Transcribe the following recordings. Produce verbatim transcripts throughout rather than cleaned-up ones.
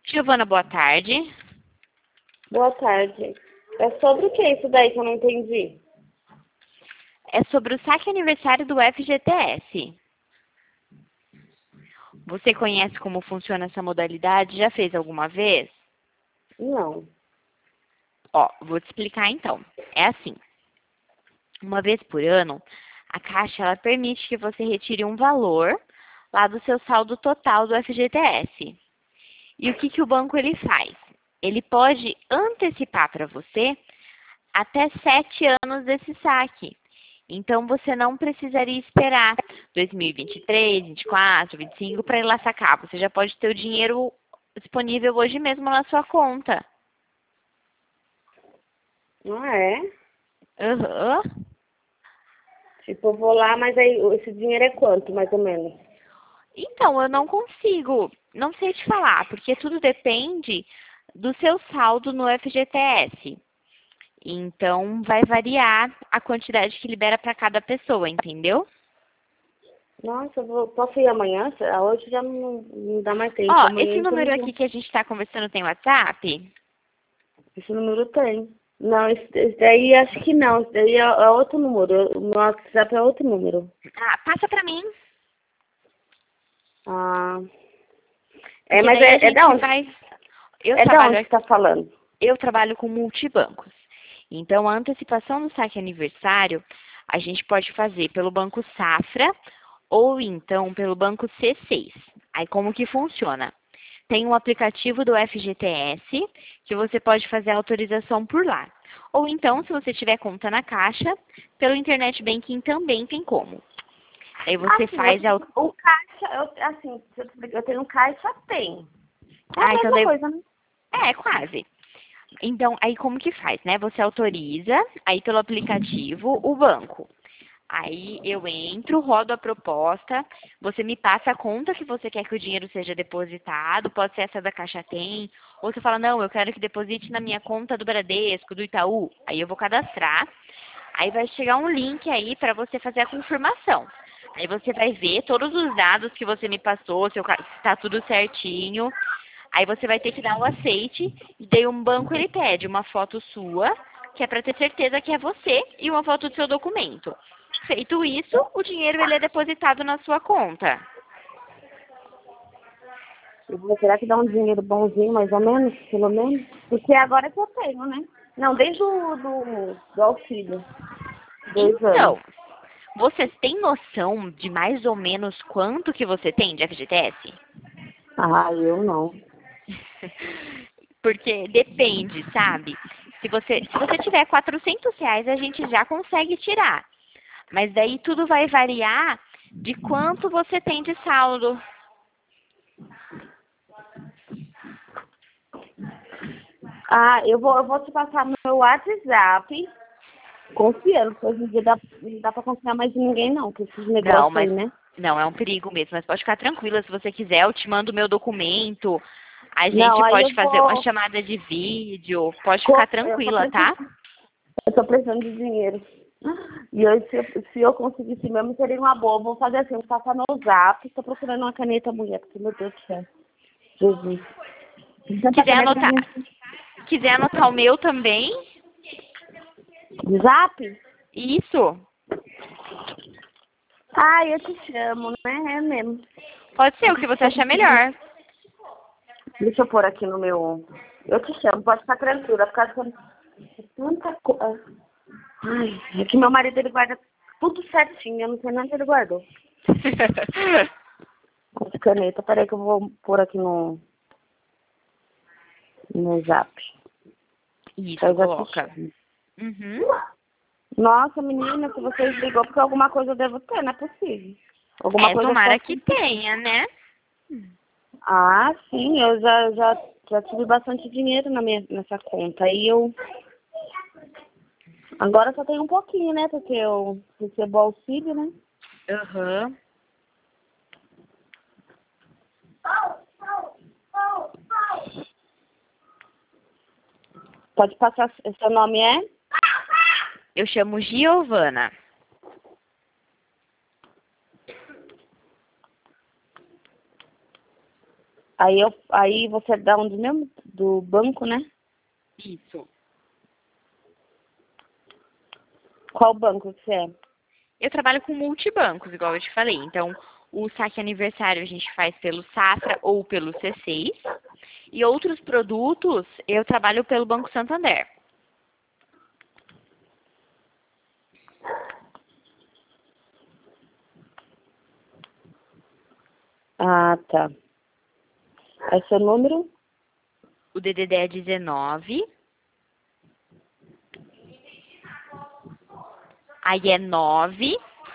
Giovana, boa tarde. Boa tarde. É sobre o que isso daí que eu não entendi? É sobre o saque aniversário do F G T S. Você conhece como funciona essa modalidade? Já fez alguma vez? Não. Ó, vou te explicar então. É assim. Uma vez por ano, a Caixa ela permite que você retire um valor lá do seu saldo total do F G T S. E o que, que o banco ele faz? Ele pode antecipar para você até sete anos desse saque. Então, você não precisaria esperar dois mil e vinte e três, vinte e quatro, vinte e cinco para ir lá sacar. Você já pode ter o dinheiro disponível hoje mesmo na sua conta. Não é? Aham. Tipo, eu vou lá, mas aí esse dinheiro é quanto, mais ou menos? Então, eu não consigo, não sei te falar, porque tudo depende do seu saldo no F G T S. Então, vai variar a quantidade que libera para cada pessoa, entendeu? Nossa, eu vou, posso ir amanhã? Hoje já não, não dá mais tempo. Ó, Amanhã esse então número eu aqui vou. que a gente está conversando tem WhatsApp? Esse número tem. Não, esse, esse daí acho que não. Esse daí é, é outro número. O meu WhatsApp é outro número. Ah, passa para mim. Ah. É, Porque mas daí a é, é da gente onde? faz. Eu É da trabalho, onde que tá falando? eu trabalho com multibancos. Então, a antecipação do saque aniversário, a gente pode fazer pelo Banco Safra ou então pelo Banco C seis. Aí, como que funciona? Tem um aplicativo do F G T S que você pode fazer a autorização por lá. Ou então, se você tiver conta na Caixa, pelo Internet Banking também tem como. Aí você Assim, faz a... eu, o caixa, eu, assim, se eu, te explicar, eu tenho um caixa, tem. É a Ah, então mesma daí... coisa, né? É, quase. Então, aí como que faz, né? Você autoriza, aí pelo aplicativo, o banco. Aí eu entro, rodo a proposta, você me passa a conta que você quer que o dinheiro seja depositado, pode ser essa da Caixa Tem, ou você fala, não, eu quero que deposite na minha conta do Bradesco, do Itaú. Aí eu vou cadastrar, aí vai chegar um link aí para você fazer a confirmação. Aí você vai ver todos os dados que você me passou, se está tudo certinho. Aí você vai ter que dar o aceite, e daí um banco ele pede uma foto sua, que é para ter certeza que é você, e uma foto do seu documento. Feito isso, o dinheiro ele é depositado na sua conta. Eu vou, será que dá um dinheiro bonzinho, mais ou menos, pelo menos? Porque agora que eu tenho, né? Não, desde o do, do auxílio. Dois anos. Então, vocês têm noção de mais ou menos quanto que você tem de F G T S? Ah, eu não. Porque depende, sabe? Se você, se você tiver quatrocentos reais, a gente já consegue tirar. Mas daí tudo vai variar de quanto você tem de saldo. Ah, eu vou, eu vou te passar no meu WhatsApp, confiando, porque hoje em dia dá, não dá pra confiar mais em ninguém, não, com esses Não, negócios aí, mas né? não, é um perigo mesmo. Mas pode ficar tranquila, se você quiser, eu te mando o meu documento. A Não, gente aí pode eu fazer uma vou. chamada de vídeo. Pode ficar co- Eu tô tranquila, precisando, tá? eu tô precisando de dinheiro. E hoje, se eu, se eu conseguisse mesmo, seria uma boa. Eu vou fazer assim, vou passar no zap, tô procurando uma caneta mulher, porque, meu Deus do céu. Jesus. Tanta Quiser caneta anotar, minha. quiser anotar o meu também? Zap? Isso. Ah, eu te chamo, né? É mesmo. Pode ser o que você achar melhor. Deixa eu pôr aqui no meu. Eu te chamo, pode ficar tranquila, por causa que eu- tanta coisa. Ai, é que meu marido ele guarda tudo certinho, eu não sei nem onde ele guardou. As canetas, peraí que eu vou pôr aqui no, no zap. Isso, Eu já te coloca. chamo. Uhum. Nossa, menina, se vocês ligou, porque alguma coisa eu devo ter, não é possível. Alguma É, coisa tomara pode. que tenha, né? Ah, sim, eu já, já, já tive bastante dinheiro na minha, nessa conta. Aí eu. Agora só tenho um pouquinho, né? Porque eu recebo auxílio, né? Aham. Pode passar. Seu nome é? Eu chamo Giovana. Aí, eu, aí você dá onde mesmo? Do banco, né? Isso. Qual banco que você é? Eu trabalho com multibancos, igual eu te falei. Então, o saque aniversário a gente faz pelo Safra ou pelo C seis. E outros produtos eu trabalho pelo Banco Santander. Ah, tá. É seu número? O D D D é dezenove. Aí é nove.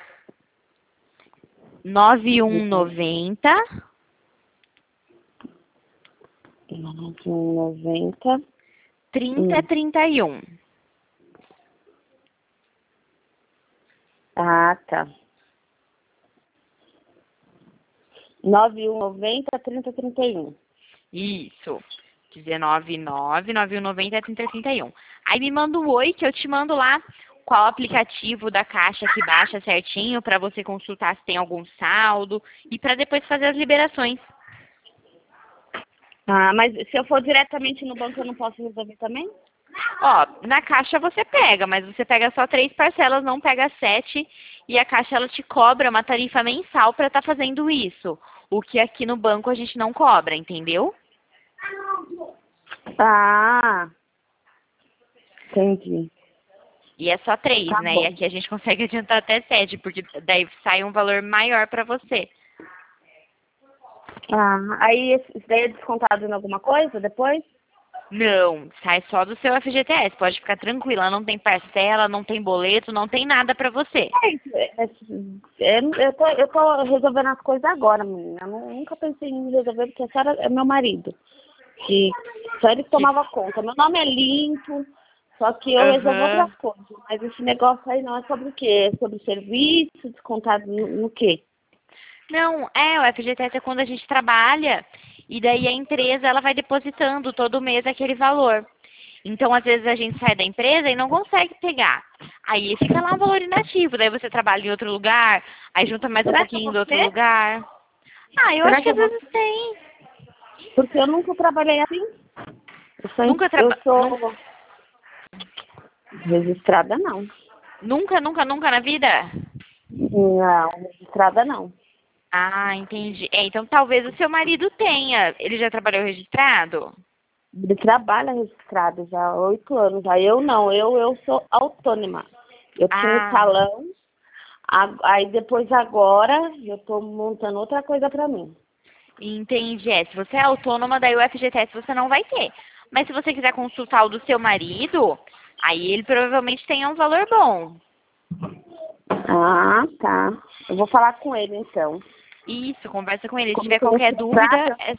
nove um noventa. noventa. trinta trinta e um. Ah, tá. nove um noventa, trinta trinta e um. Isso. dezenove nove, nove um noventa, trinta trinta e um. Aí me manda o oi que eu te mando lá qual aplicativo da Caixa que baixa certinho para você consultar se tem algum saldo e para depois fazer as liberações. Ah, mas se eu for diretamente no banco, eu não posso resolver também? Ó, na Caixa você pega, mas você pega só três parcelas, não pega sete, e a Caixa ela te cobra uma tarifa mensal para estar fazendo isso. O que aqui no banco a gente não cobra, entendeu? Ah, entendi. E é só três, Tá né? E bom. aqui a gente consegue adiantar até sete, porque daí sai um valor maior para você. Ah, aí esse- isso daí é descontado em alguma coisa depois? Não, sai só do seu F G T S. Pode ficar tranquila, não tem parcela, não tem boleto, não tem nada para você. É, isso, é, é, é, eu, tô, eu tô resolvendo as coisas agora, menina. Eu nu- nunca pensei em resolver, porque a senhora é meu marido. Que só ele que Que... tomava conta. Meu nome é limpo, só que eu resolvo Aham. outras coisas. Mas esse negócio aí não é sobre o quê? É sobre serviço, descontado no, no quê? Não, é, o F G T S é quando a gente trabalha e daí a empresa ela vai depositando todo mês aquele valor. Então, às vezes a gente sai da empresa e não consegue pegar. Aí fica lá um valor inativo, daí você trabalha em outro lugar, aí junta mais um Será que é pouquinho do outro você? lugar. Ah, eu acho Será que que é às vezes você? tem. Porque eu nunca trabalhei assim. Eu sou, Nunca eu traba... Nun- sou registrada, não. Nunca, nunca, nunca na vida? Não, registrada não. Ah, entendi. É, então talvez o seu marido tenha. Ele já trabalhou registrado? Ele trabalha registrado já há oito anos. Aí eu não, eu, eu sou autônoma. Eu tinha um Ah, salão, a- aí depois agora eu tô montando outra coisa pra mim. entendi. É, se você é autônoma, daí o F G T S você não vai ter. Mas se você quiser consultar o do seu marido, aí ele provavelmente tenha um valor bom. Ah, tá. Eu vou falar com ele então. Isso, conversa com ele. Se Como tiver que não qualquer se dúvida, trata? é...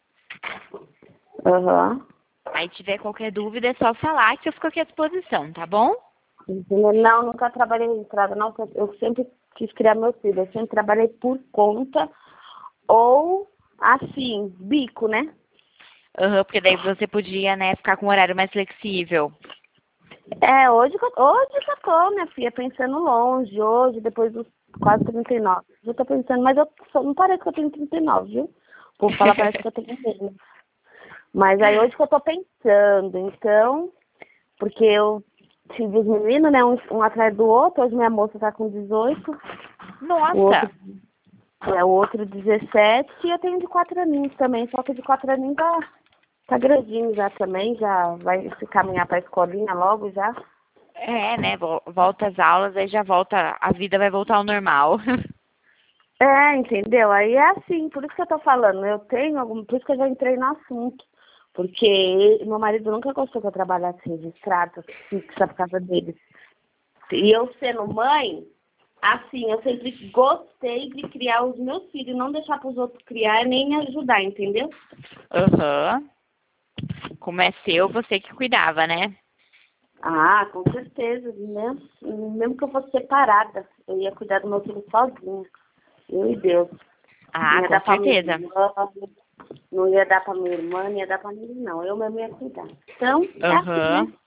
Aham. aí tiver qualquer dúvida é só falar que eu fico aqui à disposição, tá bom? Entendeu? Não, nunca trabalhei registrada, não. Porque eu sempre quis criar meu filho. Eu sempre trabalhei por conta ou assim, bico, né? Aham, porque daí você podia, né, ficar com um horário mais flexível. É, hoje, que eu- hoje que eu tô, minha filha, pensando longe, hoje, depois dos quase trinta e nove. Eu tô pensando, mas eu só, não parece que eu tenho trinta e nove, viu? Vou falar, parece que eu tenho menos. Mas aí hoje que eu tô pensando, então, porque eu tive os meninos, né, um, um atrás do outro, hoje minha moça tá com dezoito, o outro, Nossa! é, o outro dezessete, e eu tenho de quatro aninhos também, só que de quatro aninhos tá, tá grandinho já também, já vai se caminhar pra escolinha logo já. É, né? vol- Volta às aulas, aí já volta, a vida vai voltar ao normal. É, entendeu? Aí é assim, por isso que eu tô falando, eu tenho algum, por isso que eu já entrei no assunto. Porque meu marido nunca gostou que eu trabalhasse registrado, fixa por causa dele. E eu sendo mãe, assim, eu sempre gostei de criar os meus filhos, não deixar para os outros criar nem me ajudar, entendeu? Aham. Como é seu, você que cuidava, né? Ah, com certeza, né? Mesmo que eu fosse separada, eu ia cuidar do meu filho sozinha. Eu e Deus. Não Ah, ia com dar pra minha certeza. irmã, não ia dar pra minha irmã, não ia dar pra ninguém, não. Eu mesmo ia cuidar. Então, é assim, né? Aham.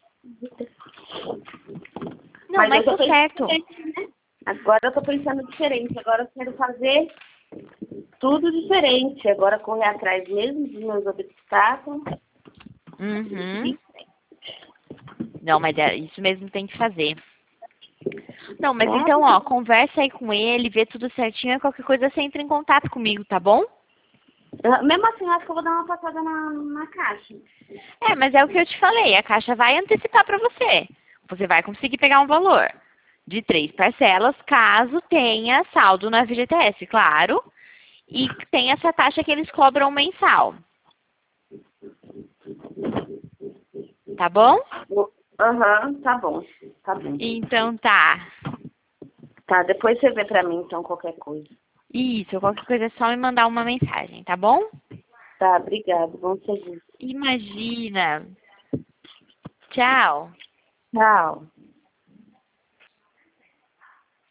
Não, Mas eu mas tô tá pensando certo. diferente, né? Agora eu tô pensando diferente. Agora eu quero fazer tudo diferente. Agora correr atrás mesmo dos meus obstáculos. Uhum. Não, mas é isso mesmo que tem que fazer. Não, mas Né? então, ó, conversa aí com ele, vê tudo certinho, qualquer coisa você entra em contato comigo, tá bom? Eu- Mesmo assim, eu acho que eu vou dar uma passada na, na caixa. É, mas é o que eu te falei, a Caixa vai antecipar para você. Você vai conseguir pegar um valor de três parcelas, caso tenha saldo na F G T S, claro, e tem essa taxa que eles cobram mensal. Tá bom? Aham, tá bom. Tá bom. Então tá. Tá, depois você vê pra mim, então, qualquer coisa. Isso, qualquer coisa é só me mandar uma mensagem, tá bom? Tá, obrigado. Bom serviço. Imagina. Tchau. Tchau.